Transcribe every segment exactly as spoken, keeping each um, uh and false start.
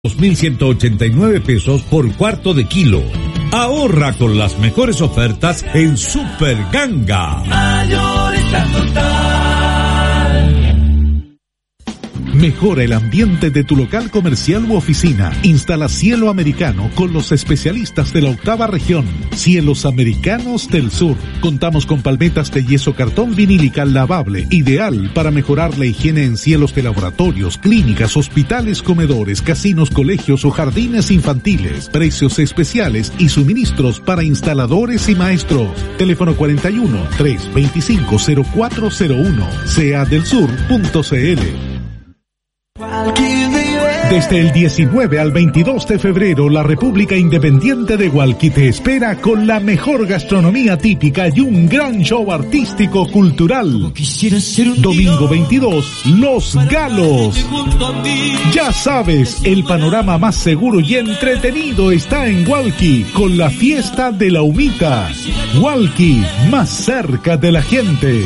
dos mil ciento ochenta y nueve pesos por cuarto de kilo. Ahorra con las mejores ofertas en Super Ganga. Mayorista Total. Mejora el ambiente de tu local comercial u oficina. Instala cielo americano con los especialistas de la octava región. Cielos Americanos del Sur. Contamos con palmetas de yeso cartón vinílica lavable, ideal para mejorar la higiene en cielos de laboratorios, clínicas, hospitales, comedores, casinos, colegios o jardines infantiles. Precios especiales y suministros para instaladores y maestros. Teléfono cuarenta y uno, trescientos veinticinco, cero cuatro cero uno. sea del sur punto c l. Desde el diecinueve al veintidós de febrero, la República Independiente de Hualqui te espera con la mejor gastronomía típica y un gran show artístico cultural. Domingo veintidós, Los Galos. Ya sabes, el panorama más seguro y entretenido está en Hualqui, con la fiesta de la humita. Hualqui, más cerca de la gente.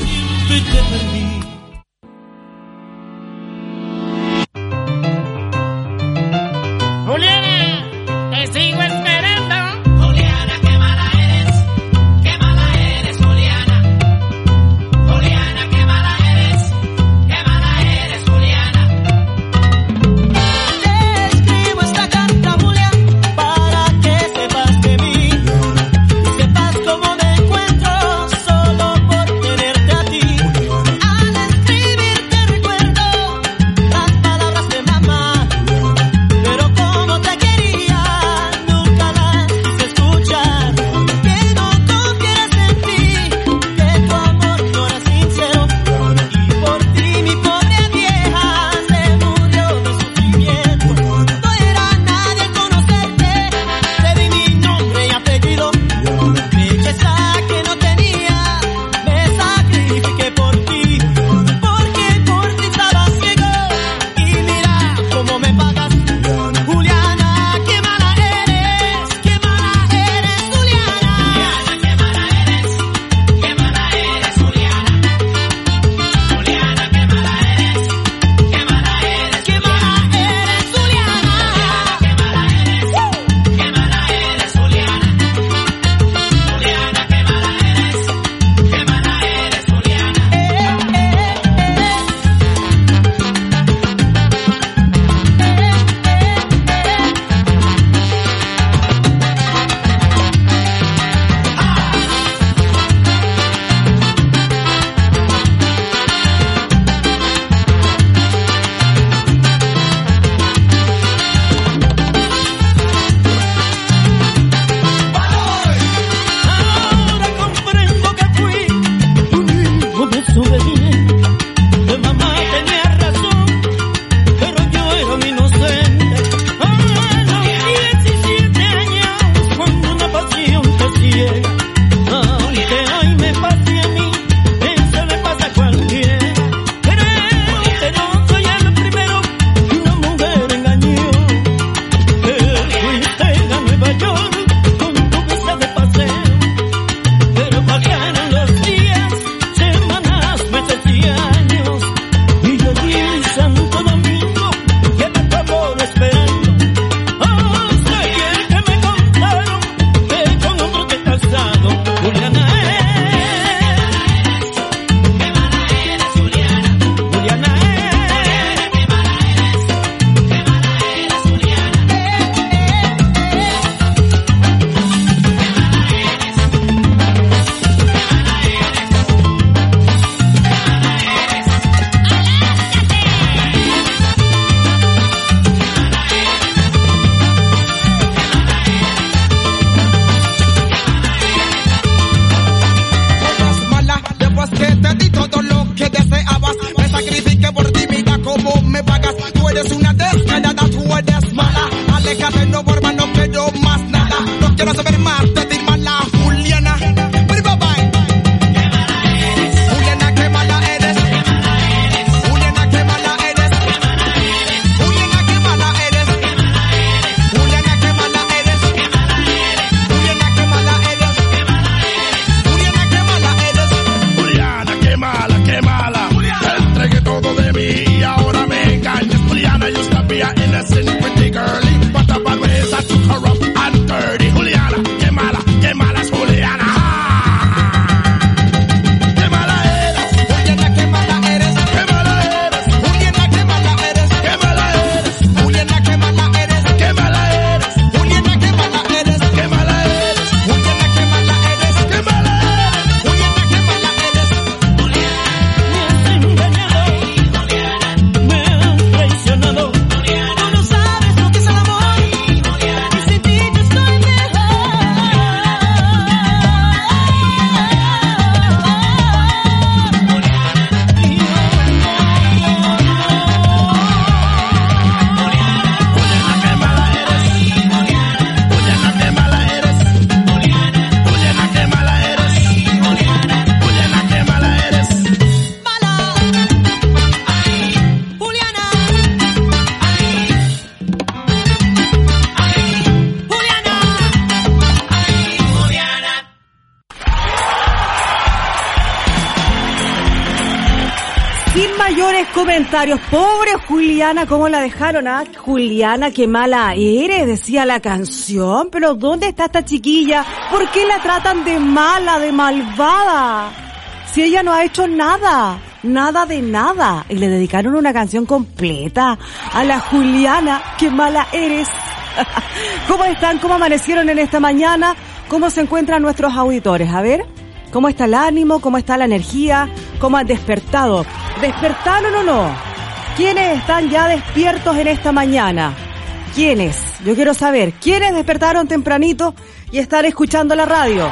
Tales comentarios. Pobre Juliana, ¿cómo la dejaron? Ah, Juliana, qué mala eres, decía la canción. Pero ¿dónde está esta chiquilla? ¿Por qué la tratan de mala, de malvada? Si ella no ha hecho nada, nada de nada. Y le dedicaron una canción completa a la Juliana, qué mala eres. ¿Cómo están? ¿Cómo amanecieron en esta mañana? ¿Cómo se encuentran nuestros auditores? A ver, ¿cómo está el ánimo? ¿Cómo está la energía? ¿Cómo han despertado? ¿Despertaron o no? ¿Quiénes están ya despiertos en esta mañana? ¿Quiénes? Yo quiero saber, ¿quiénes despertaron tempranito y están escuchando la radio?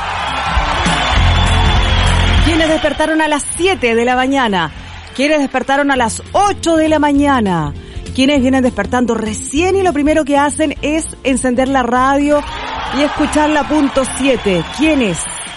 ¿Quiénes despertaron a las siete de la mañana? ¿Quiénes despertaron a las ocho de la mañana? ¿Quiénes vienen despertando recién y lo primero que hacen es encender la radio y escuchar la punto siete? ¿Quiénes?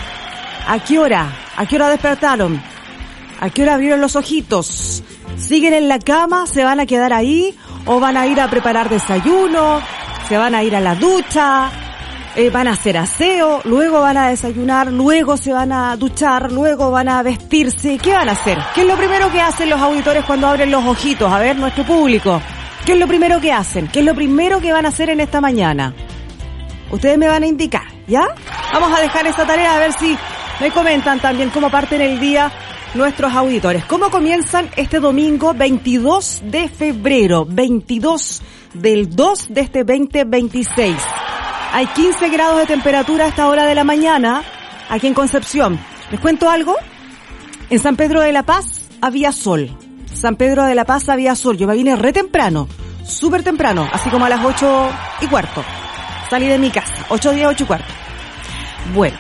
¿A qué hora? ¿A qué hora despertaron? ¿A qué hora abrieron los ojitos? ¿Siguen en la cama? ¿Se van a quedar ahí? ¿O van a ir a preparar desayuno? ¿Se van a ir a la ducha? Eh, ¿Van a hacer aseo? ¿Luego van a desayunar? ¿Luego se van a duchar? ¿Luego van a vestirse? ¿Qué van a hacer? ¿Qué es lo primero que hacen los auditores cuando abren los ojitos? A ver, nuestro público. ¿Qué es lo primero que hacen? ¿Qué es lo primero que van a hacer en esta mañana? Ustedes me van a indicar, ¿ya? Vamos a dejar esta tarea a ver si me comentan también cómo parten el día nuestros auditores. ¿Cómo comienzan este domingo veintidós de febrero? veintidós del dos de este veinte veintiséis. Hay quince grados de temperatura a esta hora de la mañana aquí en Concepción. ¿Les cuento algo? En San Pedro de la Paz había sol. San Pedro de la Paz había sol. Yo me vine re temprano, súper temprano, así como a las ocho y cuarto. Salí de mi casa, ocho días, ocho y cuarto. Bueno,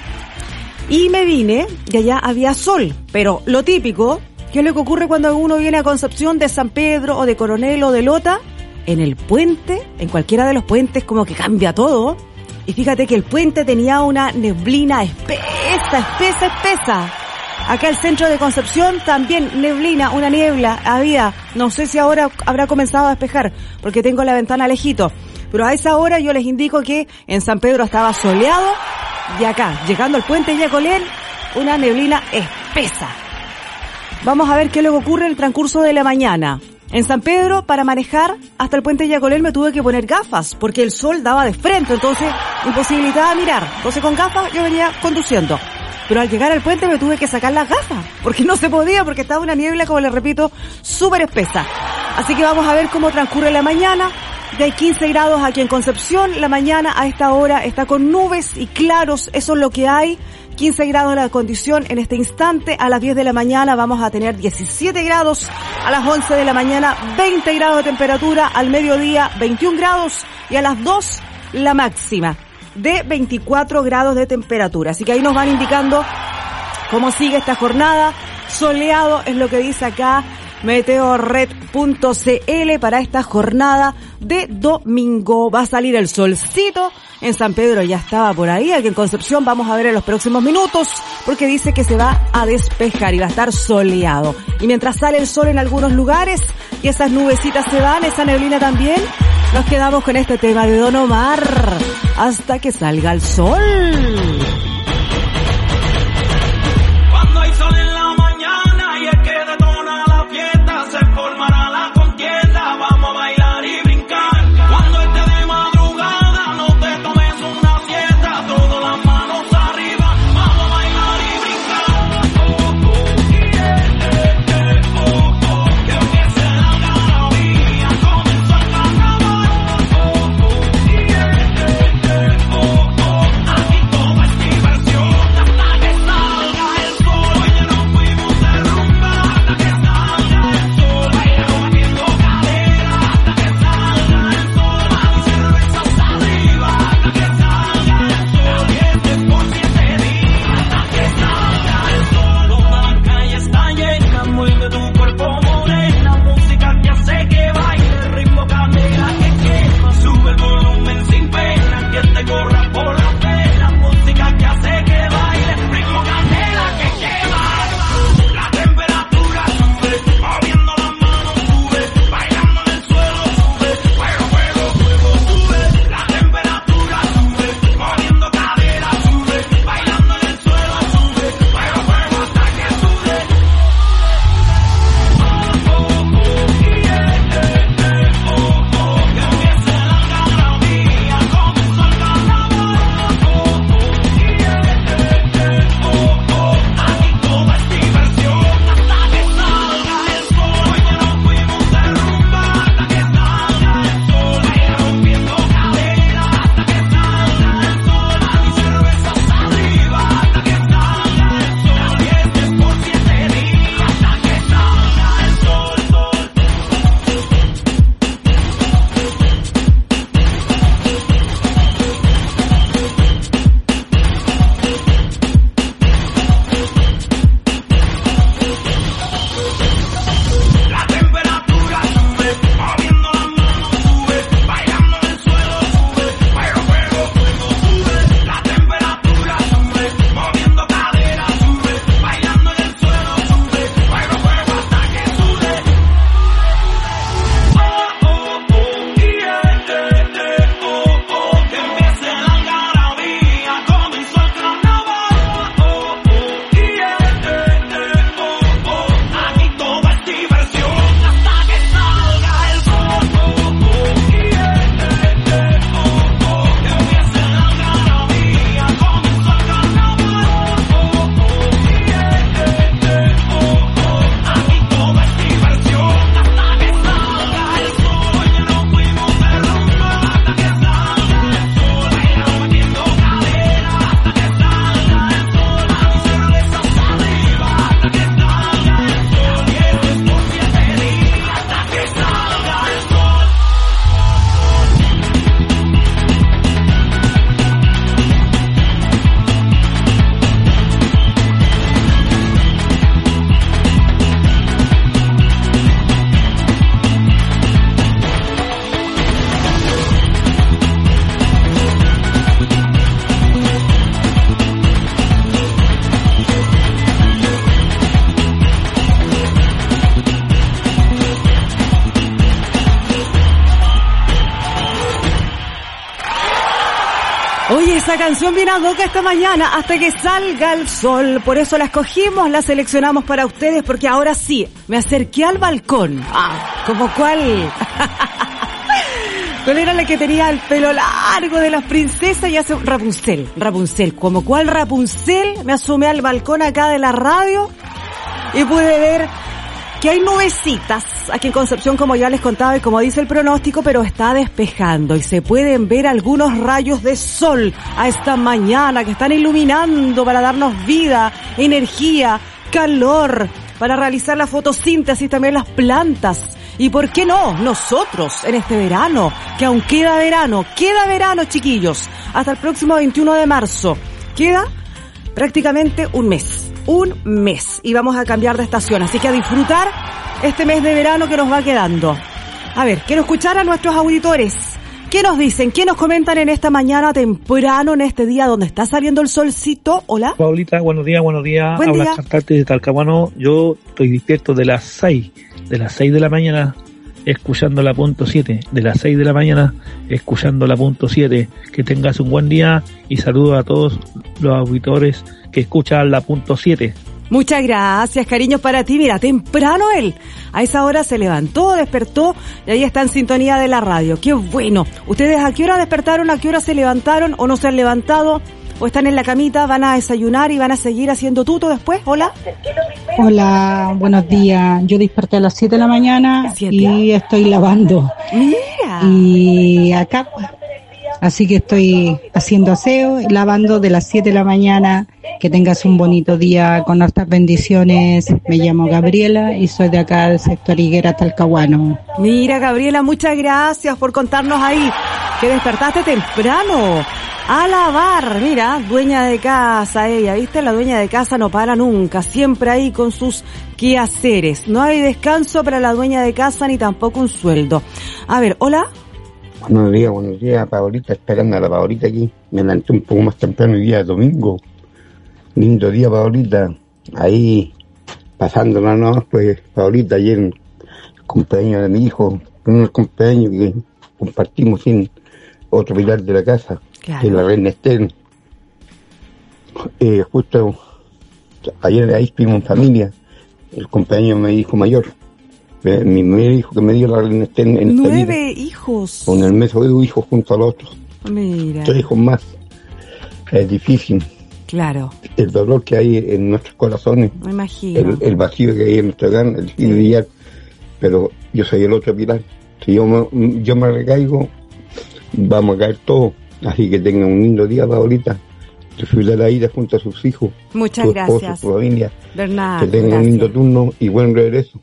y me vine y allá había sol. Pero lo típico, ¿qué es lo que ocurre cuando uno viene a Concepción de San Pedro o de Coronel o de Lota? En el puente, en cualquiera de los puentes como que cambia todo. Y fíjate que el puente tenía una neblina espesa, espesa, espesa. Acá el centro de Concepción también neblina, una niebla había. No sé si ahora habrá comenzado a despejar porque tengo la ventana lejito. Pero a esa hora yo les indico que en San Pedro estaba soleado y acá, llegando al puente Yacolén, una neblina espesa. Vamos a ver qué es lo que ocurre en el transcurso de la mañana. En San Pedro, para manejar hasta el puente Yacolén me tuve que poner gafas, porque el sol daba de frente, entonces imposibilitaba mirar. Entonces con gafas yo venía conduciendo. Pero al llegar al puente me tuve que sacar las gafas, porque no se podía, porque estaba una niebla, como les repito, súper espesa. Así que vamos a ver cómo transcurre la mañana. Ya hay quince grados aquí en Concepción. La mañana a esta hora está con nubes y claros, eso es lo que hay. quince grados la condición en este instante. A las diez de la mañana vamos a tener diecisiete grados. A las once de la mañana veinte grados de temperatura. Al mediodía veintiún grados. Y a las dos la máxima de veinticuatro grados de temperatura. Así que ahí nos van indicando cómo sigue esta jornada. Soleado es lo que dice acá meteorred punto cl para esta jornada de domingo. Va a salir el solcito. En San Pedro ya estaba por ahí. Aquí en Concepción vamos a ver en los próximos minutos, porque dice que se va a despejar y va a estar soleado. Y mientras sale el sol en algunos lugares y esas nubecitas se van, esa neblina también, nos quedamos con este tema de Don Omar, Hasta que salga el sol. Cuando hay sol en la mañana y el que detona la fiesta, se formará la contienda. Vamos a bailar y brincar. Cuando esté de madrugada, no te tomes una siesta. Todas las manos arriba, vamos a bailar y brincar. Oh, oh, yeah, yeah, yeah, oh, oh, que empiece la algarabía, comenzó el carnaval. Oh, oh, yeah, yeah, yeah, oh, oh, aquí todo es Oye, esa canción viene a boca esta mañana hasta que salga el sol. Por eso la escogimos, la seleccionamos para ustedes, porque ahora sí, me acerqué al balcón. Ah, ¿como cuál? ¿Cuál era la que tenía el pelo largo de las princesas? Y hace Rapunzel, Rapunzel. ¿Como cuál Rapunzel? Me asomé al balcón acá de la radio y pude ver que hay nubecitas aquí en Concepción, como ya les contaba y como dice el pronóstico, pero está despejando y se pueden ver algunos rayos de sol a esta mañana que están iluminando para darnos vida, energía, calor, para realizar la fotosíntesis, también las plantas. Y por qué no, nosotros en este verano, que aún queda verano, queda verano, chiquillos, hasta el próximo veintiuno de marzo, queda prácticamente un mes. Un mes y vamos a cambiar de estación, así que a disfrutar este mes de verano que nos va quedando. A ver, quiero escuchar a nuestros auditores. ¿Qué nos dicen? ¿Qué nos comentan en esta mañana temprano, en este día donde está saliendo el solcito? Hola. Paulita, buenos días, buenos días. Buen Habla día. Cantante de Talcahuano. Yo estoy despierto de las seis, de las seis de la mañana, escuchando la punto siete, de las seis de la mañana, escuchando la punto siete. Que tengas un buen día y saludo a todos los auditores que escuchan la punto siete. Muchas gracias, cariños para ti. Mira, temprano él, a esa hora se levantó, despertó y ahí está en sintonía de la radio. ¡Qué bueno! ¿Ustedes a qué hora despertaron? ¿A qué hora se levantaron o no se han levantado? ¿O están en la camita, van a desayunar y van a seguir haciendo tuto después? ¿Hola? Hola, buenos días. Yo desperté a las siete de la mañana ¿Siete? y estoy lavando. Mira. Y acá, pues, así que estoy haciendo aseo, lavando de las siete de la mañana. Que tengas un bonito día con hartas bendiciones. Me llamo Gabriela y soy de acá del sector Higuera, Talcahuano. Mira, Gabriela, muchas gracias por contarnos ahí que despertaste temprano a lavar. Mira, dueña de casa ella, ¿viste? La dueña de casa no para nunca, siempre ahí con sus quehaceres. No hay descanso para la dueña de casa ni tampoco un sueldo. A ver, ¿hola? Buenos días, buenos días, Paolita, esperando a la Paolita aquí. Me levanté un poco más temprano el día domingo. Lindo día, Paolita. Ahí, pasándola, ¿no? Pues, Paolita, ayer el cumpleaños de mi hijo, un cumpleaños que compartimos sin otro pilar de la casa, Claro. que es la reina Esther. Eh, justo ayer ahí estuvimos en familia, el cumpleaños de mi hijo mayor. Eh, Mi primer hijo que me dio la reina Esther en esta vida. Nueve hijos. Con el mes de un hijo junto al otro. Mira. Tres hijos más. Es difícil. Claro, El dolor que hay en nuestros corazones. me imagino. El, el vacío que hay en nuestra gran, el fin de día. Pero yo soy el otro pilar. Si yo me, yo me recaigo, vamos a caer todos. Así que tengan un lindo día, Paolita. Disfrutar la ida junto a sus hijos. Muchas su esposo, gracias, su familia. Bernardo. Que tengan gracias. un lindo turno y buen regreso.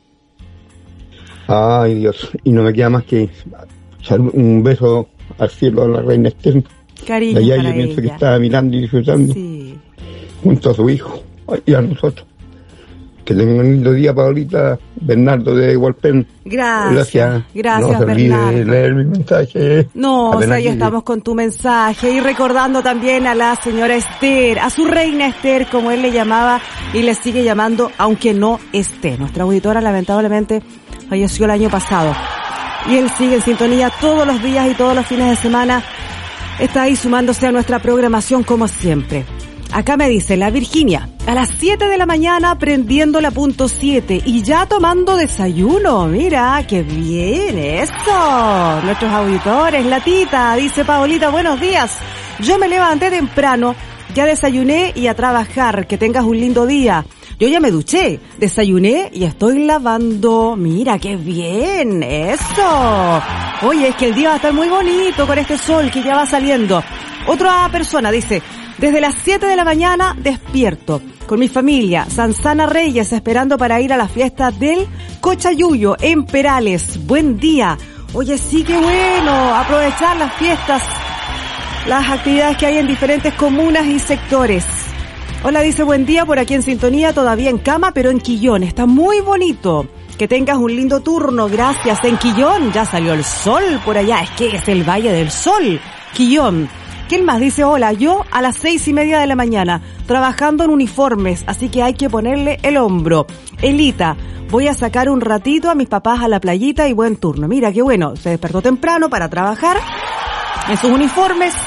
Ay, Dios. Y no me queda más que salud- un beso al cielo a la reina Esther. Cariño Allá para yo pienso que ella. estaba mirando y disfrutando Sí. junto a su hijo y a nosotros. Que tengan un lindo día, Paolita. Bernardo de Hualpén. Gracias. Gracias. Gracias, No se olvide Bernardo. de leer mi mensaje. No, o Apenas sea, ahí llegue. estamos con tu mensaje y recordando también a la señora Esther, a su reina Esther, como él le llamaba y le sigue llamando, aunque no esté. Nuestra auditora lamentablemente falleció el año pasado. Y él sigue en sintonía todos los días y todos los fines de semana. Está ahí sumándose a nuestra programación como siempre. Acá me dice la Virginia, a las siete de la mañana prendiendo la punto siete y ya tomando desayuno. Mira, qué bien eso. Nuestros auditores, la Tita, dice Paolita, buenos días. Yo me levanté temprano, ya desayuné y a trabajar. Que tengas un lindo día. Yo ya me duché, desayuné y estoy lavando. Mira, qué bien, eso. Oye, es que el día va a estar muy bonito con este sol que ya va saliendo. Otra persona dice, desde las siete de la mañana despierto con mi familia, Sansana Reyes, esperando para ir a la fiesta del Cochayuyo en Perales. Buen día. Oye, sí, qué bueno, aprovechar las fiestas, las actividades que hay en diferentes comunas y sectores. Hola, dice buen día, por aquí en sintonía, todavía en cama, pero en Quillón. Está muy bonito. Que tengas un lindo turno, gracias. En Quillón ya salió el sol por allá, es que es el Valle del Sol. Quillón. ¿Quién más? Dice, hola, yo a las seis y media de la mañana, trabajando en uniformes, así que hay que ponerle el hombro. Elita, voy a sacar un ratito a mis papás a la playita y buen turno. Mira, qué bueno, se despertó temprano para trabajar en sus uniformes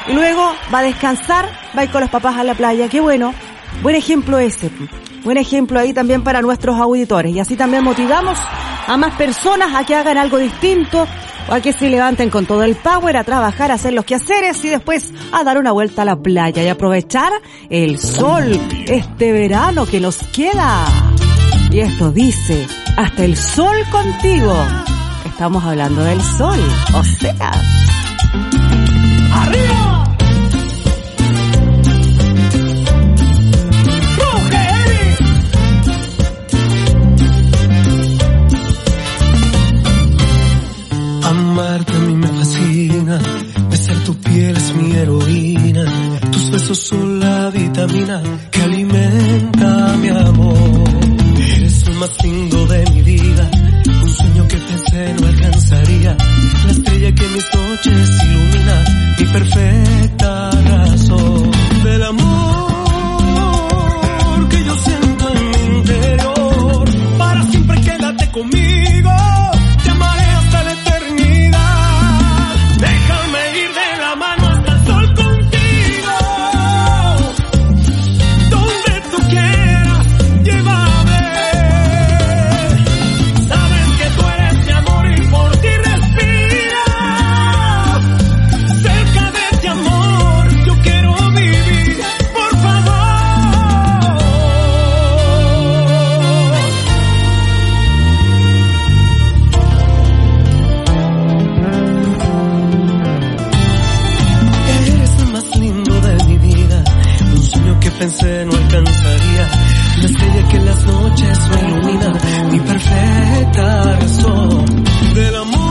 y luego va a descansar, va a ir con los papás a la playa. Qué bueno, buen ejemplo ese, buen ejemplo ahí también para nuestros auditores, y así también motivamos a más personas a que hagan algo distinto, o a que se levanten con todo el power a trabajar, a hacer los quehaceres y después a dar una vuelta a la playa y aprovechar el sol este verano que nos queda. Y esto dice, hasta el sol contigo. Estamos hablando del sol, o sea... ¡Arriba! Amarte a mí me fascina, besar tu piel es mi heroína, tus besos son la vitamina que alimenta mi amor. Eres el más lindo de mi vida, un sueño que pensé no alcanzaría, la estrella que mis noches ilumina, mi perfecta razón. Del amor que yo siento en mi interior, para siempre quédate conmigo. Pensé no alcanzaría, la estrella que en las noches me ilumina, mi perfecta razón. Del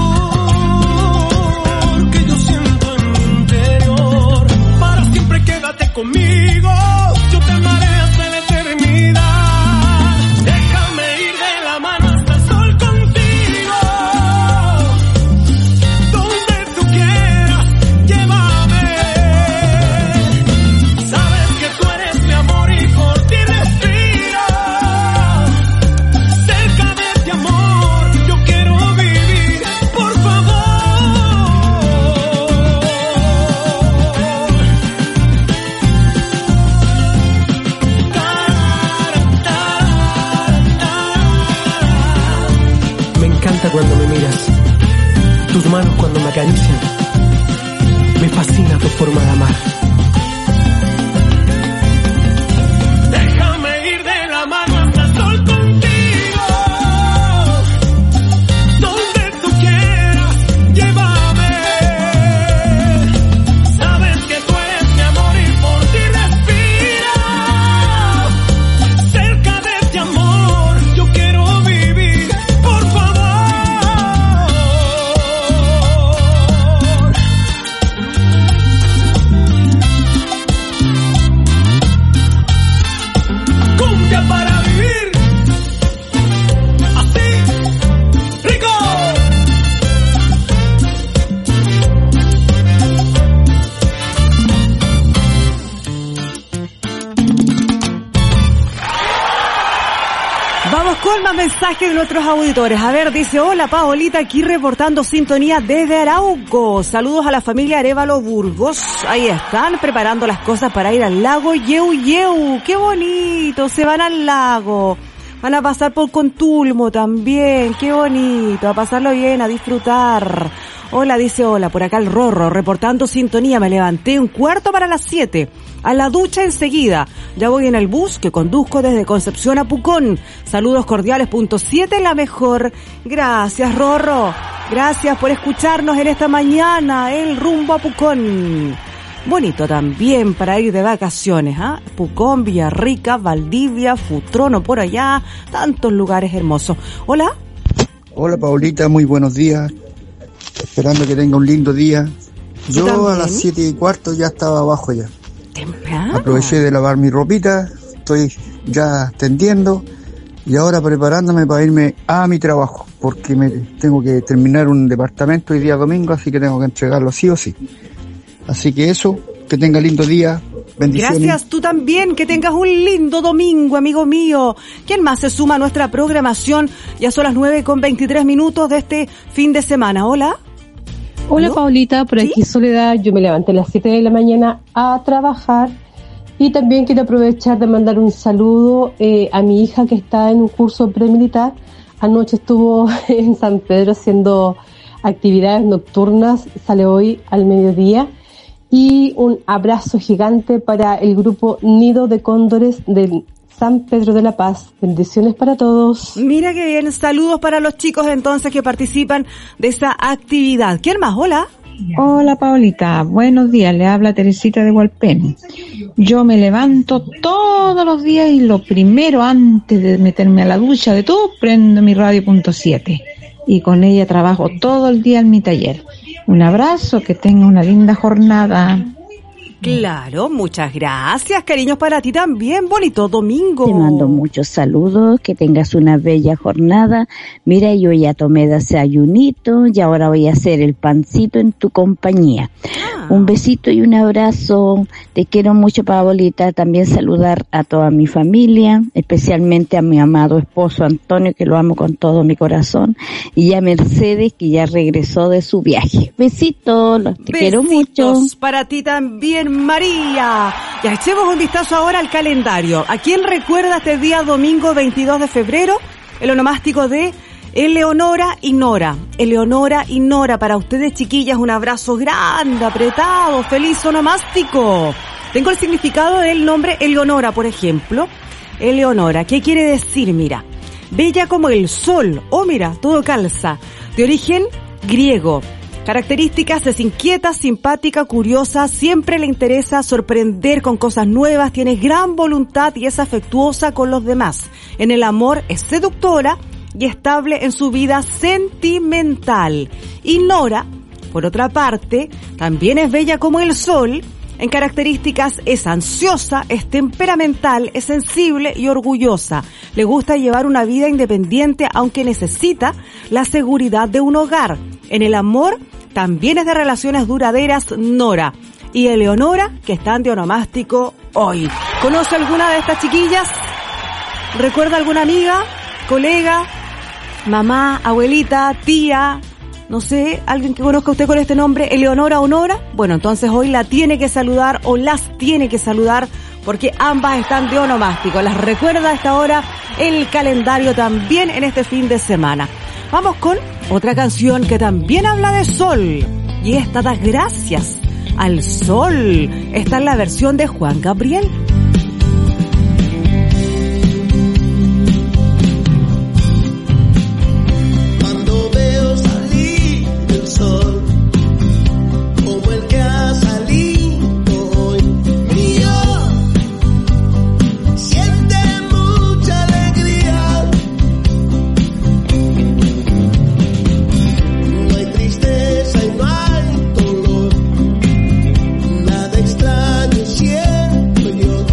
amor que yo siento en mi interior, para siempre quédate conmigo, yo te amaré hasta la eternidad. Déjame ir de la mano hasta el sol contigo, donde tú quieras, llévame. Sabes que tú eres mi amor y por ti respiro. Cerca de este amor yo quiero vivir, por favor. Me encanta cuando me miras, tus manos cuando me acarician, me fascina tu forma de amar. Déjame ir de la mano hasta el sol contigo, donde tú quieras, llévame. Sabes que tú eres mi amor y por ti respiro. Cerca de este amor yo quiero vivir, por favor. Cumbia para vivir, así, rico. Vamos con más mensajes de nuestros auditores. A ver, dice, hola Paolita, aquí reportando sintonía desde Arauco. Saludos a la familia Arévalo Burgos. Ahí están preparando las cosas para ir al lago Yeu Yeu. ¡Qué bonito! Se van al lago. Van a pasar por Contulmo también. ¡Qué bonito! A pasarlo bien, a disfrutar. Hola, dice, hola, por acá el Rorro, reportando sintonía. Me levanté un cuarto para las siete. A la ducha enseguida. Ya voy en el bus que conduzco desde Concepción a Pucón. Saludos cordiales, punto siete, la mejor. Gracias, Rorro. Gracias por escucharnos en esta mañana. El rumbo a Pucón. Bonito también para ir de vacaciones, ¿ah? ¿eh? Pucón, Villarrica, Valdivia, Futrono por allá. Tantos lugares hermosos. Hola. Hola, Paulita, muy buenos días. Esperando que tenga un lindo día. Yo ¿También? A las siete y cuarto ya estaba abajo ya. Temprano. Aproveché de lavar mi ropita, estoy ya tendiendo y ahora preparándome para irme a mi trabajo, porque me tengo que terminar un departamento hoy día domingo, así que tengo que entregarlo sí o sí. Así que eso, que tenga lindo día, bendiciones. Gracias, tú también, que tengas un lindo domingo, amigo mío. ¿Quién más se suma a nuestra programación? Ya son las nueve con veintitrés minutos de este fin de semana. Hola. Hola, ¿no? Paulita, por aquí ¿Sí? Soledad. Yo me levanté a las siete de la mañana a trabajar y también quiero aprovechar de mandar un saludo eh, a mi hija que está en un curso premilitar. Anoche estuvo en San Pedro haciendo actividades nocturnas, sale hoy al mediodía. Y un abrazo gigante para el grupo Nido de Cóndores de San Pedro de la Paz. Bendiciones para todos. Mira qué bien, saludos para los chicos entonces que participan de esa actividad. ¿Quién más? Hola. Hola Paulita, buenos días, le habla Teresita de Hualpén. Yo me levanto todos los días y lo primero antes de meterme a la ducha de todo, prendo mi radio punto siete y con ella trabajo todo el día en mi taller. Un abrazo, que tenga una linda jornada. Claro, muchas gracias, cariños para ti también, bonito domingo. Te mando muchos saludos, que tengas una bella jornada. Mira, yo ya tomé desayunito y ahora voy a hacer el pancito en tu compañía. Ah. Un besito y un abrazo, te quiero mucho, Paolita. También saludar a toda mi familia, especialmente a mi amado esposo Antonio, que lo amo con todo mi corazón, y a Mercedes, que ya regresó de su viaje. Besitos, te Besitos quiero mucho. Para ti también, María. Ya echemos un vistazo ahora al calendario. ¿A quién recuerda este día domingo veintidós de febrero? El onomástico de Eleonora y Nora. Eleonora y Nora, para ustedes, chiquillas, un abrazo grande, apretado, feliz onomástico. Tengo el significado del nombre Eleonora, por ejemplo. Eleonora, ¿qué quiere decir? Mira, bella como el sol. Oh, mira, todo calza. De origen griego. Características: es inquieta, simpática, curiosa, siempre le interesa sorprender con cosas nuevas, tiene gran voluntad y es afectuosa con los demás. En el amor es seductora y estable en su vida sentimental. Y Nora, por otra parte, también es bella como el sol. En características es ansiosa, es temperamental, es sensible y orgullosa. Le gusta llevar una vida independiente, aunque necesita la seguridad de un hogar. En el amor también es de relaciones duraderas, Nora. Y Eleonora, que están de onomástico hoy. ¿Conoce alguna de estas chiquillas? ¿Recuerda alguna amiga, colega, mamá, abuelita, tía? No sé, alguien que conozca usted con este nombre, Eleonora o Nora. Bueno, entonces hoy la tiene que saludar o las tiene que saludar, porque ambas están de onomástico. Las recuerda a esta hora el calendario también en este fin de semana. Vamos con otra canción que también habla de sol. Y esta da gracias al sol. Esta es la versión de Juan Gabriel. Nada extraño siento yo.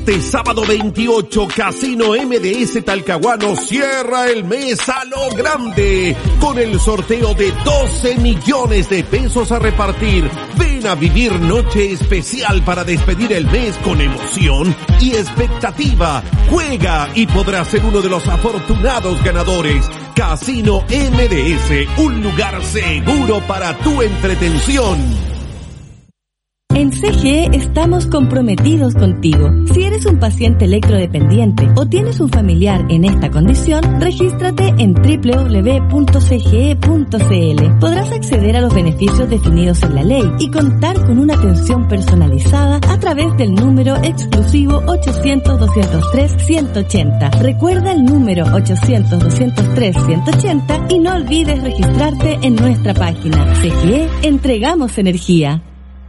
Este sábado veintiocho, Casino M D S Talcahuano cierra el mes a lo grande con el sorteo de doce millones de pesos a repartir. Ven a vivir noche especial para despedir el mes con emoción y expectativa. Juega y podrás ser uno de los afortunados ganadores. Casino M D S, un lugar seguro para tu entretención. En C G E estamos comprometidos contigo. Si eres un paciente electrodependiente o tienes un familiar en esta condición, regístrate en doble u doble u doble u punto c g e punto c l. Podrás acceder a los beneficios definidos en la ley y contar con una atención personalizada a través del número exclusivo ochocientos, doscientos tres, ciento ochenta. Recuerda el número ochocientos, doscientos tres, ciento ochenta y no olvides registrarte en nuestra página. C G E, entregamos energía.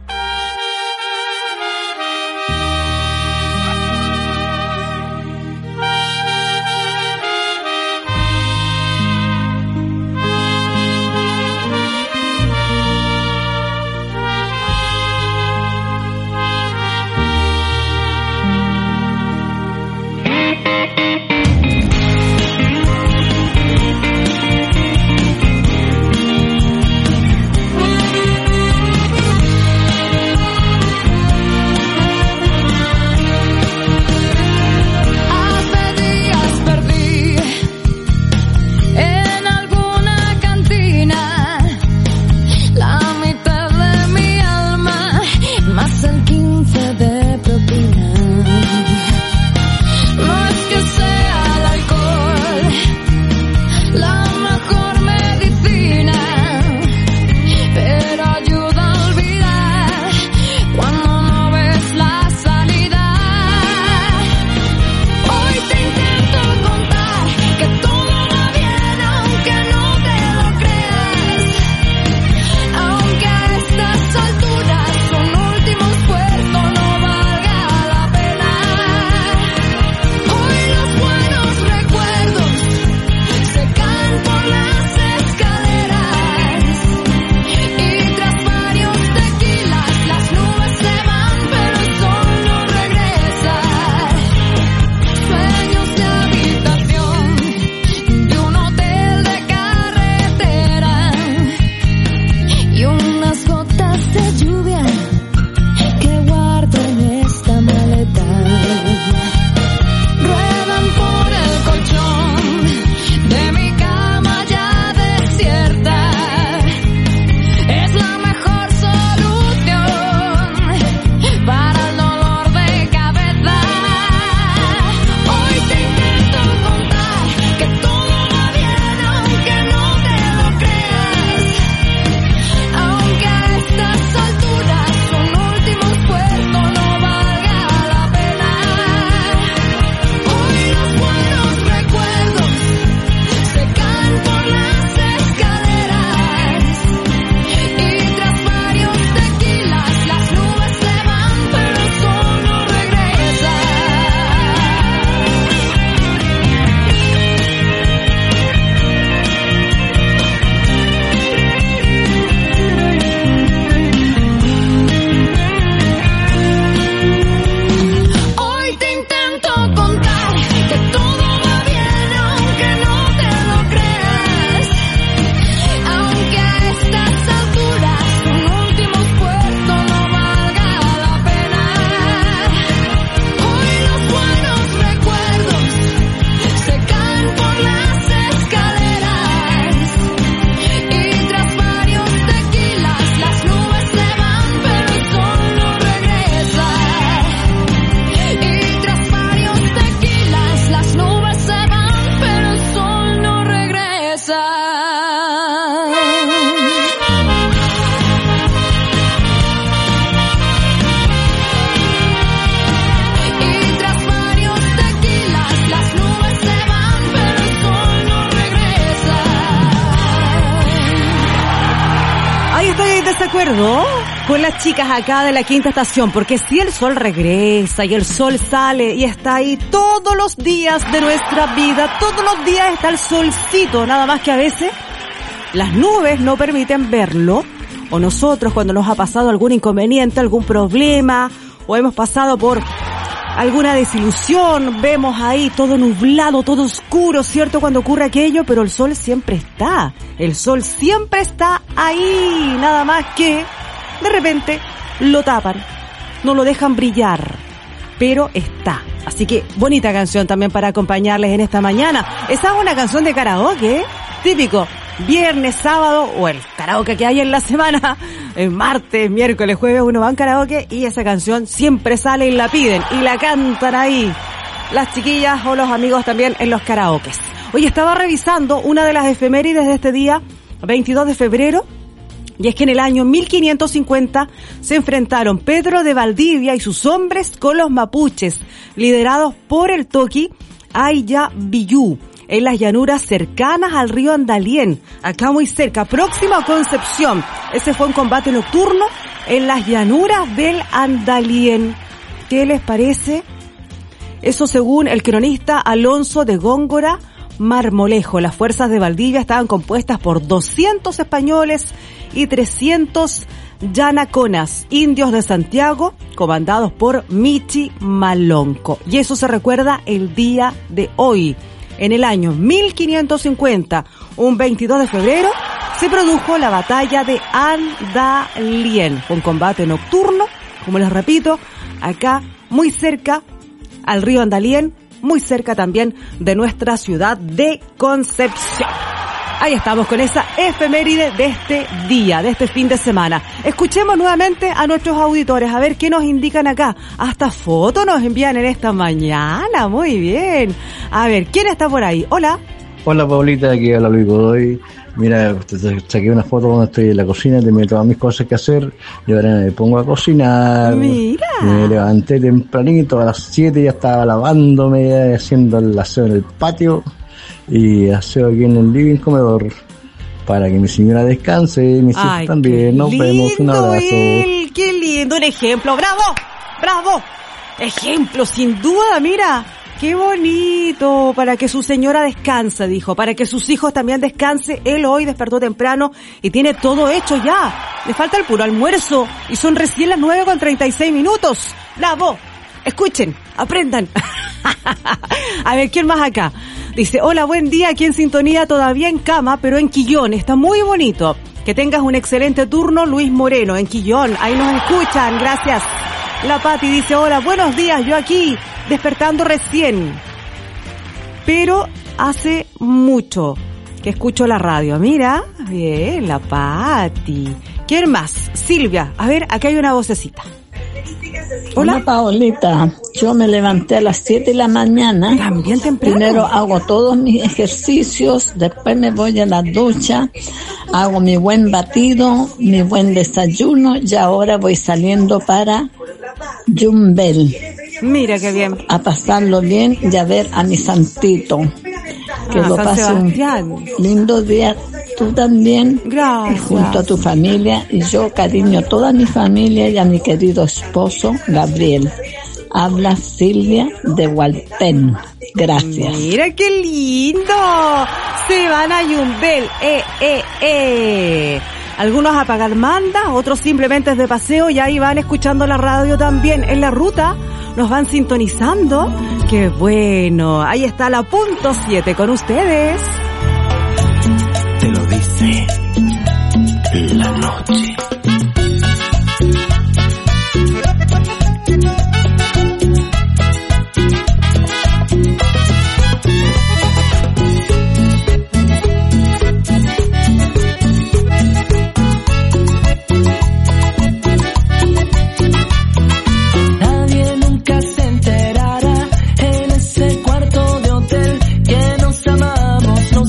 acuerdo con las chicas acá de la quinta estación, porque si el sol regresa y el sol sale y está ahí todos los días de nuestra vida, todos los días está el solcito, nada más que a veces las nubes no permiten verlo, o nosotros cuando nos ha pasado algún inconveniente, algún problema, o hemos pasado por alguna desilusión, vemos ahí todo nublado, todo oscuro, ¿cierto? Cuando ocurre aquello, pero el sol siempre está, el sol siempre está ahí, nada más que de repente lo tapan, no lo dejan brillar, pero está. Así que bonita canción también para acompañarles en esta mañana. Esa es una canción de karaoke, ¿eh? Típico, viernes, sábado, o el karaoke que hay en la semana, el martes, miércoles, jueves, uno va en karaoke y esa canción siempre sale y la piden y la cantan ahí las chiquillas o los amigos también en los karaokes. Hoy estaba revisando una de las efemérides de este día, veintidós de febrero, y es que en el año mil quinientos cincuenta se enfrentaron Pedro de Valdivia y sus hombres con los mapuches, liderados por el toqui Ayavillú, en las llanuras cercanas al río Andalién, acá muy cerca, próximo a Concepción. Ese fue un combate nocturno en las llanuras del Andalién. ¿Qué les parece? Eso según el cronista Alonso de Góngora Marmolejo. Las fuerzas de Valdivia estaban compuestas por doscientos españoles y trescientos yanaconas, indios de Santiago, comandados por Michi Malonco. Y eso se recuerda el día de hoy. En el año mil quinientos cincuenta, un veintidós de febrero, se produjo la batalla de Andalién, un combate nocturno, como les repito, acá muy cerca al río Andalién, muy cerca también de nuestra ciudad de Concepción. Ahí estamos con esa efeméride de este día, de este fin de semana. Escuchemos nuevamente a nuestros auditores, a ver qué nos indican acá. Hasta fotos nos envían en esta mañana, muy bien. A ver, ¿quién está por ahí? Hola. Hola Paulita, aquí habla Luis Godoy. Mira, te saqué una foto cuando estoy en la cocina, te meto todas mis cosas que hacer y ahora me pongo a cocinar. Mira. Me levanté tempranito, a las siete ya estaba lavándome, haciendo el aseo en el patio y aseo aquí en el living comedor para que mi señora descanse y mis hijos también. Nos vemos, un abrazo. Él, qué lindo, un ejemplo, bravo, bravo, ejemplo sin duda, mira. Qué bonito, para que su señora descanse, dijo, para que sus hijos también descansen. Él hoy despertó temprano y tiene todo hecho ya. Le falta el puro almuerzo y son recién las nueve con treinta y seis minutos. ¡Bravo! Escuchen, aprendan. A ver, ¿quién más acá? Dice, hola, buen día, aquí en sintonía, todavía en cama, pero en Quillón, está muy bonito. Que tengas un excelente turno, Luis Moreno, en Quillón, ahí nos escuchan, gracias. La Pati dice, hola, buenos días, yo aquí, despertando recién. Pero hace mucho que escucho la radio. Mira, bien, la Pati. ¿Quién más? Silvia, a ver, aquí hay una vocecita. Hola. Hola Paolita, yo me levanté a las siete de la mañana. También temprano. Primero hago todos mis ejercicios, después me voy a la ducha, hago mi buen batido, mi buen desayuno y ahora voy saliendo para Yumbel. Mira qué bien. A pasarlo bien y a ver a mi santito. Que ah, lo pase un lindo día tú también. Gracias. Junto a tu familia y yo cariño a toda mi familia y a mi querido esposo Gabriel. Habla Silvia de Hualpén. Gracias. Mira qué lindo. Se van a Yumbel. Eh, eh, eh. Algunos a pagar manda, otros simplemente es de paseo y ahí van escuchando la radio también en la ruta. Nos van sintonizando. ¡Qué bueno! Ahí está la punto siete con ustedes. Te lo dice la noche. Nos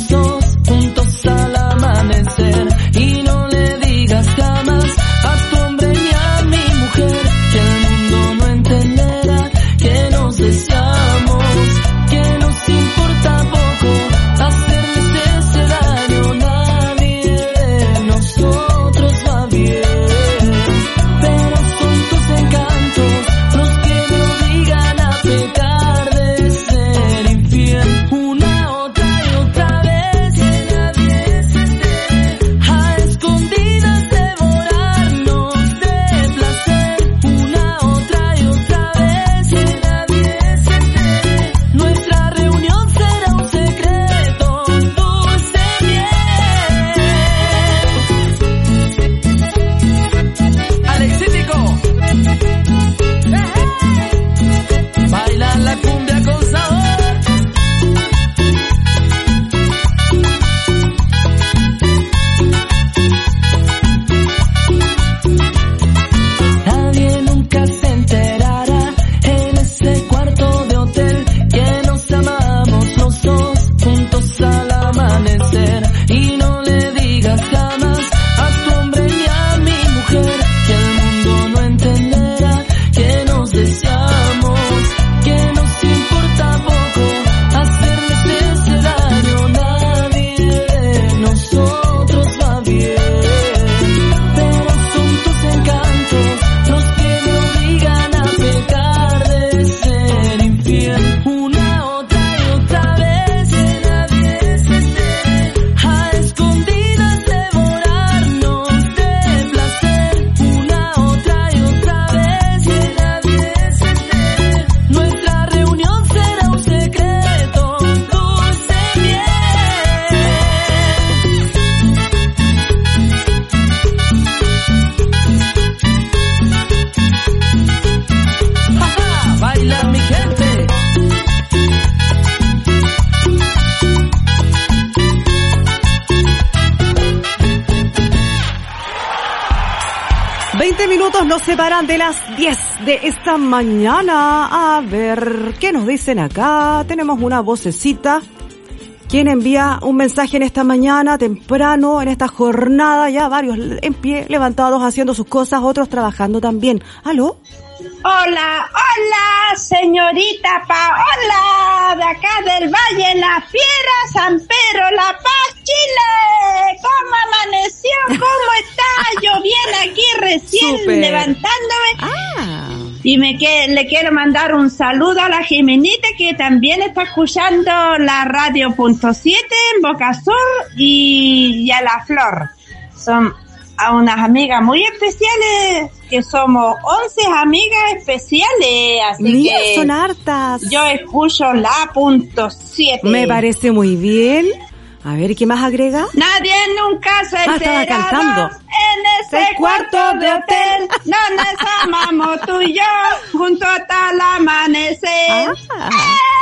veinte minutos nos separan de las diez de esta mañana. A ver, ¿qué nos dicen acá? Tenemos una vocecita. ¿Quién envía un mensaje en esta mañana, temprano, en esta jornada? Ya varios en pie, levantados, haciendo sus cosas, otros trabajando también. ¿Aló? Hola, hola, señorita Paola, de acá del Valle La Fiera, San Pedro, La Paz, Chile. ¿Cómo amaneció? ¿Cómo está? Yo bien aquí recién Super. levantándome. Ah. Y me que, le quiero mandar un saludo a la Jimenita, que también está escuchando la radio punto siete en Boca Sur, y, y a la Flor. Son a unas amigas muy especiales, que somos once amigas especiales, así Mira, que son hartas. Yo escucho la punto siete. Me parece muy bien. A ver, ¿qué más agrega? Nadie nunca se ah, estaba cantando. En ese cuarto de hotel donde amamos tú y yo junto hasta el amanecer. Ah.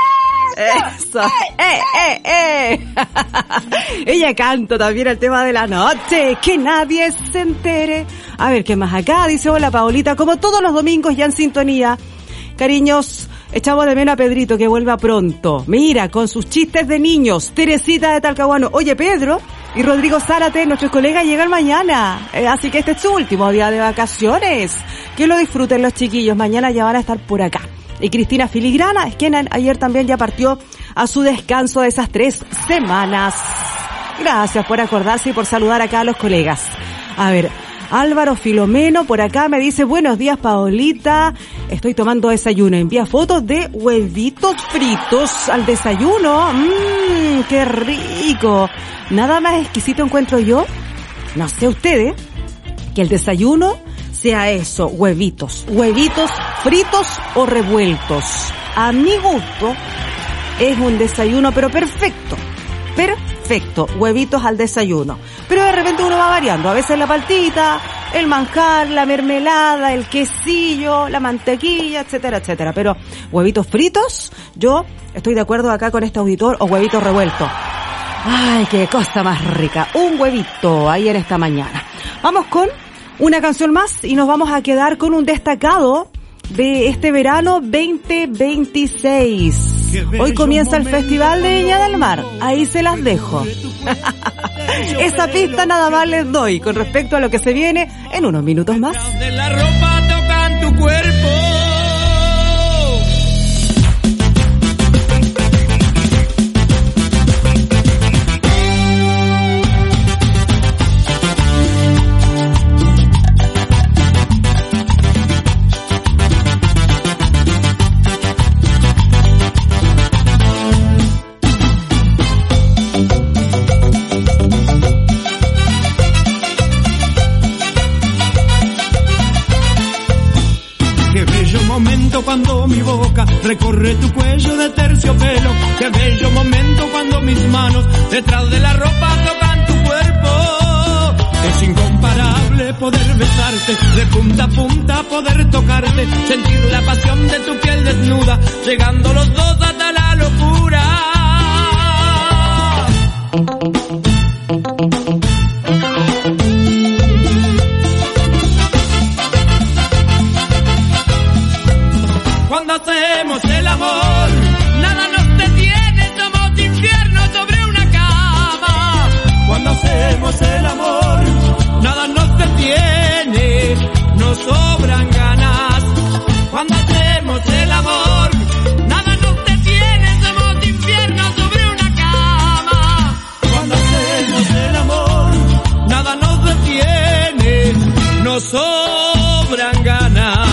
Eso. ¡Eh, eh, eh! Ella canta también el tema de la noche. Que nadie se entere. A ver, ¿qué más acá? Dice, hola, Paolita. Como todos los domingos ya en sintonía. Cariños, echamos de menos a Pedrito, que vuelva pronto. Mira, con sus chistes de niños. Teresita de Talcahuano. Oye, Pedro y Rodrigo Zárate, nuestros colegas, llegan mañana. Eh, así que este es su último día de vacaciones. Que lo disfruten los chiquillos. Mañana ya van a estar por acá. Y Cristina Filigrana, es quien ayer también ya partió a su descanso de esas tres semanas. Gracias por acordarse y por saludar acá a los colegas. A ver, Álvaro Filomeno por acá me dice, buenos días, Paolita, estoy tomando desayuno. Envía fotos de huevitos fritos al desayuno. Mmm, qué rico. Nada más exquisito encuentro yo, no sé ustedes, que el desayuno sea eso, huevitos, huevitos fritos o revueltos. A mi gusto es un desayuno, pero perfecto, perfecto, huevitos al desayuno. Pero de repente uno va variando, a veces la paltita, el manjar, la mermelada, el quesillo, la mantequilla, etcétera, etcétera. Pero huevitos fritos, yo estoy de acuerdo acá con este auditor, o huevitos revueltos. Ay, qué cosa más rica, un huevito ahí en esta mañana. Vamos con una canción más y nos vamos a quedar con un destacado de este verano veinte veintiséis. Hoy comienza el Festival de Viña del Mar. Ahí se las dejo. Esa pista nada más les doy con respecto a lo que se viene en unos minutos más. De la ropa tocan tu cuerpo. Cuando mi boca recorre tu cuello de terciopelo, qué bello momento cuando mis manos detrás de la ropa tocan tu cuerpo. Es incomparable poder besarte, de punta a punta poder tocarte, sentir la pasión de tu piel desnuda, llegando los dos hasta la locura. Cuando hacemos el amor, nada nos detiene, somos infierno sobre una cama. Cuando hacemos el amor, nada nos detiene, nos sobran ganas. Cuando hacemos el amor, nada nos detiene, somos infierno sobre una cama. Cuando hacemos el amor, nada nos detiene, nos sobran ganas.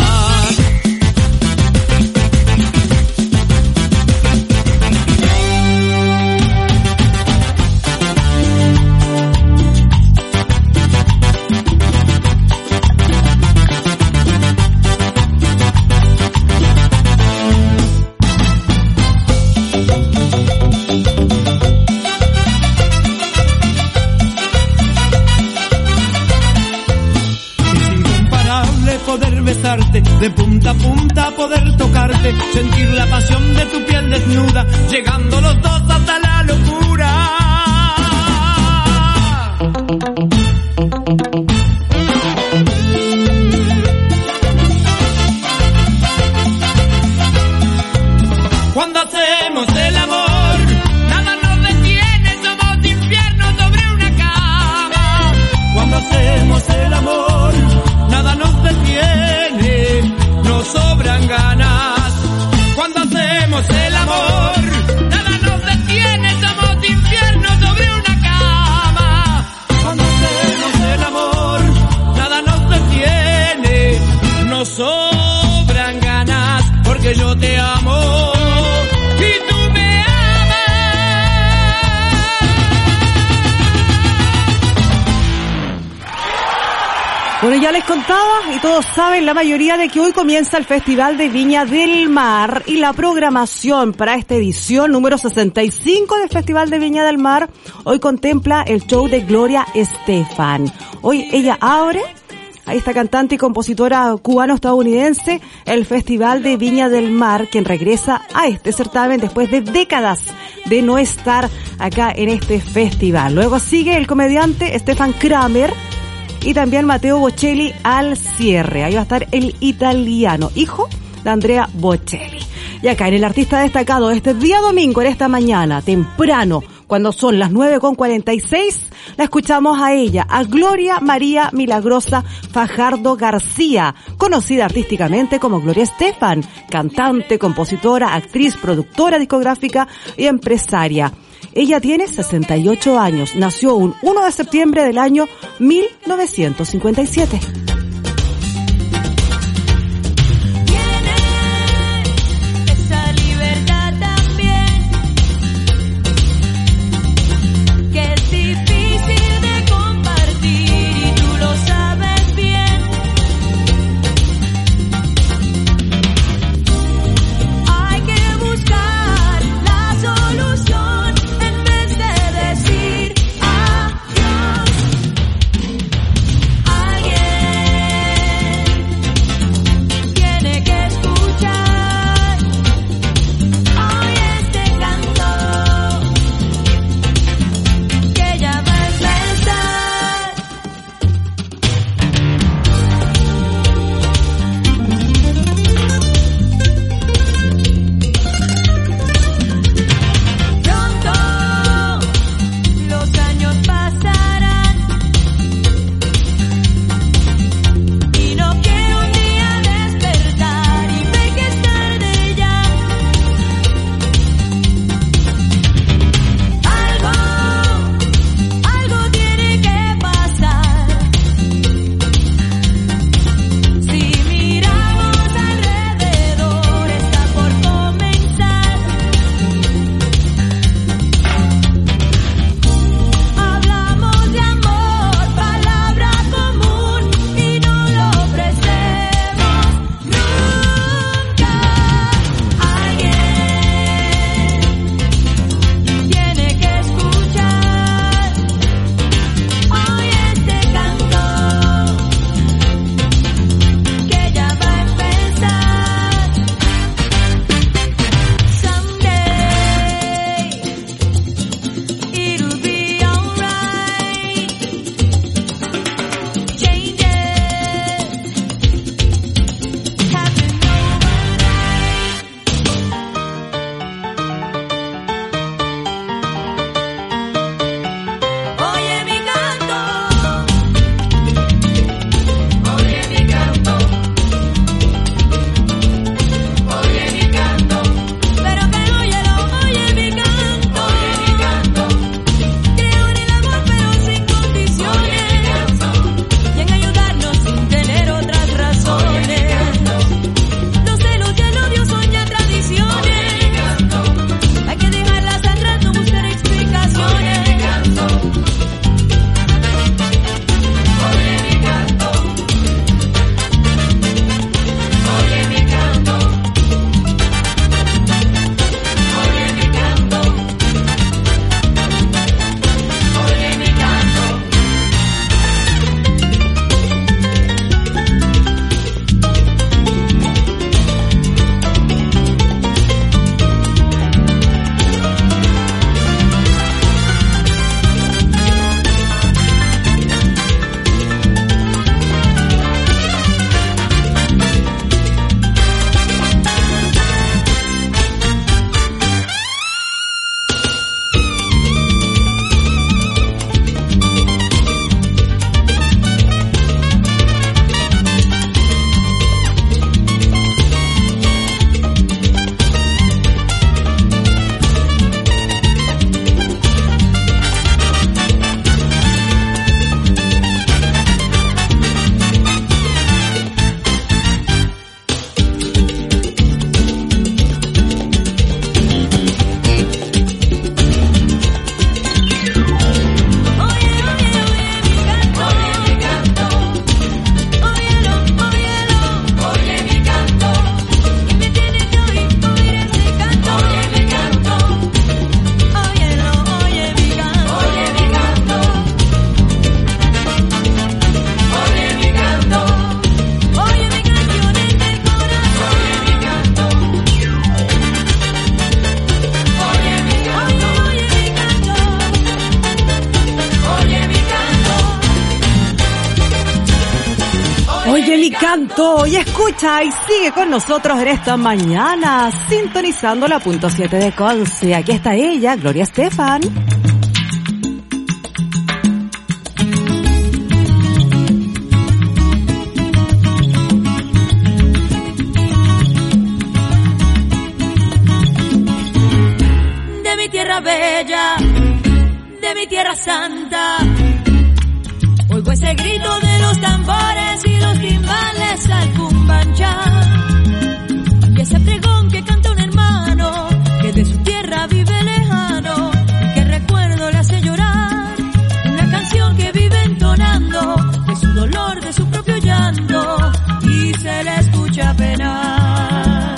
De punta a punta poder tocarte, sentir la pasión de tu piel desnuda, llegando los dos hasta la locura. Bueno, ya les contaba y todos saben, la mayoría, de que hoy comienza el Festival de Viña del Mar, y la programación para esta edición número sesenta y cinco del Festival de Viña del Mar hoy contempla el show de Gloria Estefan. Hoy ella abre a esta cantante y compositora cubano-estadounidense el Festival de Viña del Mar, quien regresa a este certamen después de décadas de no estar acá en este festival. Luego sigue el comediante Stefan Kramer y también Matteo Bocelli al cierre. Ahí va a estar el italiano, hijo de Andrea Bocelli. Y acá en el artista destacado este día domingo, en esta mañana, temprano, cuando son las nueve con cuarenta y seis, la escuchamos a ella, a Gloria María Milagrosa Fajardo García, conocida artísticamente como Gloria Estefan, cantante, compositora, actriz, productora discográfica y empresaria. Ella tiene sesenta y ocho años, nació un uno de septiembre del año mil novecientos cincuenta y siete. Alguien Oye, mi canto, y escucha y sigue con nosotros en esta mañana, sintonizando la punto siete de Conce. Aquí está ella, Gloria Estefan. De mi tierra bella, de mi tierra santa, oigo ese grito de los tambores y los timbales al cumbancha, y ese pregón que canta un hermano que de su tierra vive lejano, que recuerdo le hace llorar, una canción que vive entonando de su dolor, de su propio llanto, y se le escucha penar.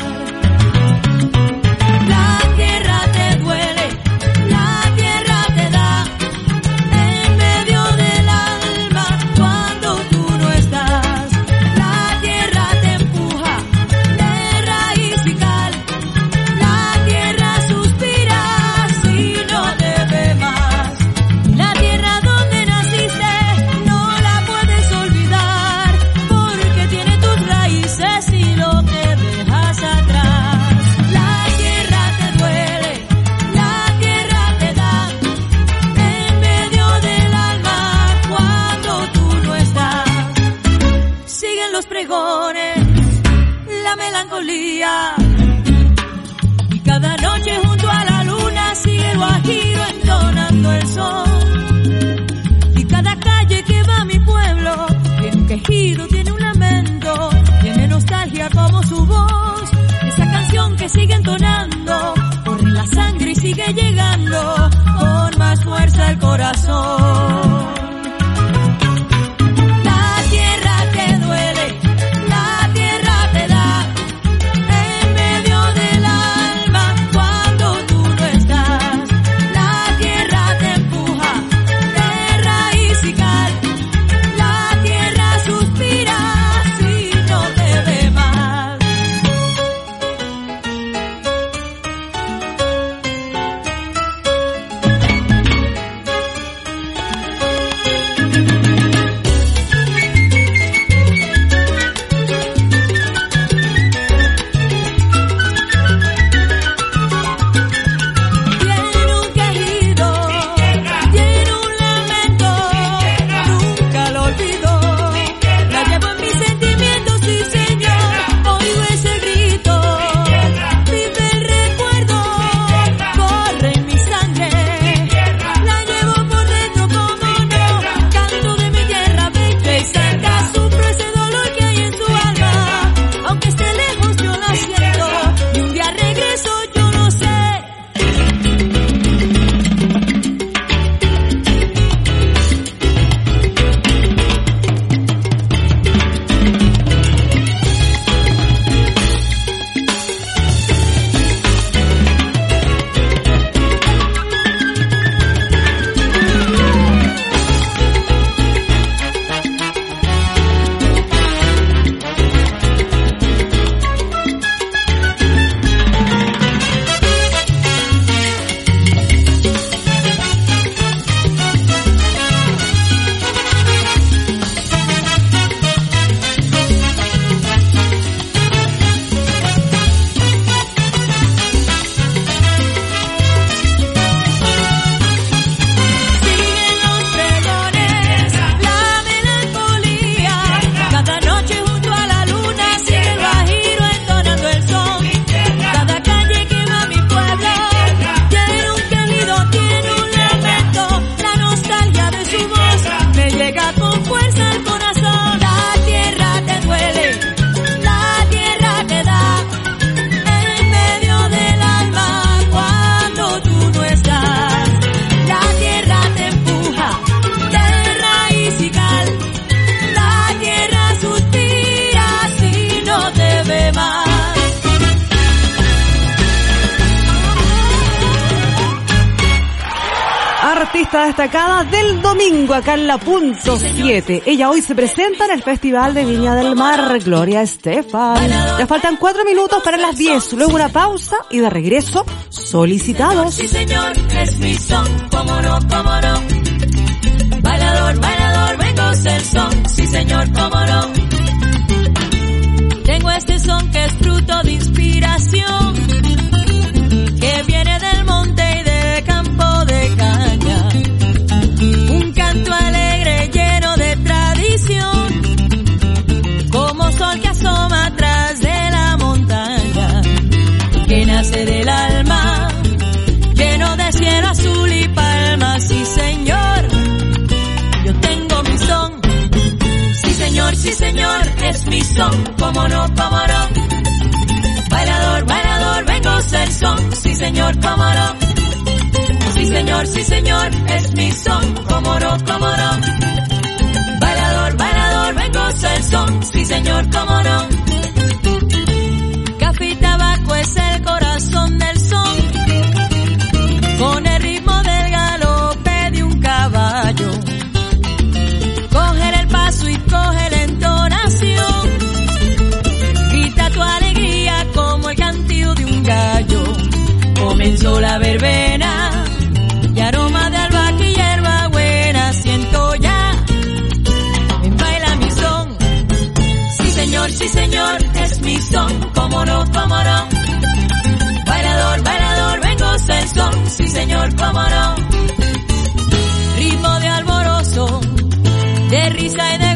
La tierra te duele, la tierra te da en medio del alma cuando tú no estás. La tierra te empuja de raíz y cal, la tierra suspira si no te ve más. La tierra donde naciste no la puedes olvidar, porque tiene tus raíces y lo que dejas atrás. La tierra te duele, la tierra te da en medio del alma cuando tú no estás. Siguen los pregones, la melancolía, y cada noche junto a la luna sigue el guajiro entonando el son. Y cada calle que va a mi pueblo tiene un quejido, tiene un lamento, tiene nostalgia como su voz. Esa canción que sigue entonando, corre en la sangre y sigue llegando con más fuerza al corazón. La tierra te duele, la tierra te da en medio del alma cuando tú no estás. La tierra te empuja de raíz y cal, la tierra suspira si no te ve más. Tiene un quejido, tiene un lamento, nunca lo olvido. La llevo en mis sentimientos, sí señor, oigo ese grito. Vive el recuerdo, corre en mi sangre. La llevo por dentro como no, canto de mi tierra bella y santa. Sufro ese dolor que hay en su alma, aunque esté lejos yo la siento. Y un día regreso, yo lo sé. Siguen los pregones, la melancolía, cada noche junto a la luna sigue el guajiro entonando el son. Cada calle que va a mi pueblo tiene un quejido, tiene un lamento, la nostalgia de su voz me llega con fuerza al corazón. La tierra te duele, la tierra te da en medio del alma cuando tú no estás. La tierra te empuja de raíz y cal, la tierra suspira si no te ve más. Artista destacada del domingo acá en la punto siete. Ella hoy se presenta en el Festival de Viña del Mar, Gloria Estefan. Ya faltan cuatro minutos para las diez, luego una pausa y de regreso, solicitados. Sí señor, es mi son, cómo no, cómo no. Bailador, bailador, vengo a ser son, sí señor, cómo no. como sol que asoma atrás de la montaña, que nace del alma, lleno de cielo azul y palmas. Sí, señor, yo tengo mi son. Sí, señor, sí, señor, es mi son. Cómo no, cómo no. Bailador, bailador, vengo a ser son. Sí, señor, cómo no. Sí, señor, sí, señor, es mi son. Cómo no, cómo no. Bailador, bailador, vengo a ser son. Sí, señor, cómo no. Café y tabaco es el corazón del son, con el ritmo del galope de un caballo. Coge el paso y coge la entonación, grita tu alegría como el cantillo de un gallo. Comenzó la verbena y aroma de albahaca y hierba buena siento ya, en baila mi son. Sí, señor, sí, señor, es mi son. Cómo no, cómo no. Bailador, bailador, vengo a ser son. Sí, señor, cómo no. Ritmo de alborozo, de risa y de